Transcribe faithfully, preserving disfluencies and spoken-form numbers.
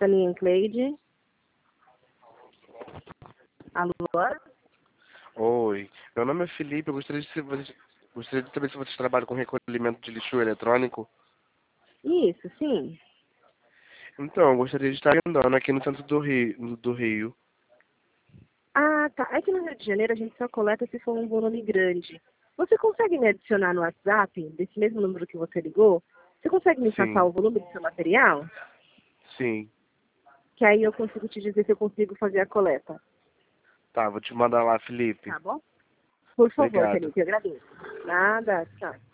Saninha Cleide. Alô? Oi, meu nome é Felipe, eu gostaria de, saber- gostaria de saber se vocês trabalham com recolhimento de lixo eletrônico. Isso, sim. Então, eu gostaria de estar andando aqui no centro do Rio, do Rio. Ah, tá. Aqui no Rio de Janeiro a gente só coleta se for um volume grande. Você consegue me adicionar no WhatsApp, desse mesmo número que você ligou? Você consegue me passar o Sim, volume do seu material? sim. Que aí eu consigo te dizer se eu consigo fazer a coleta. Tá, vou te mandar lá, Felipe. Tá bom? Por favor, Obrigado. Felipe, eu agradeço. Nada, tchau.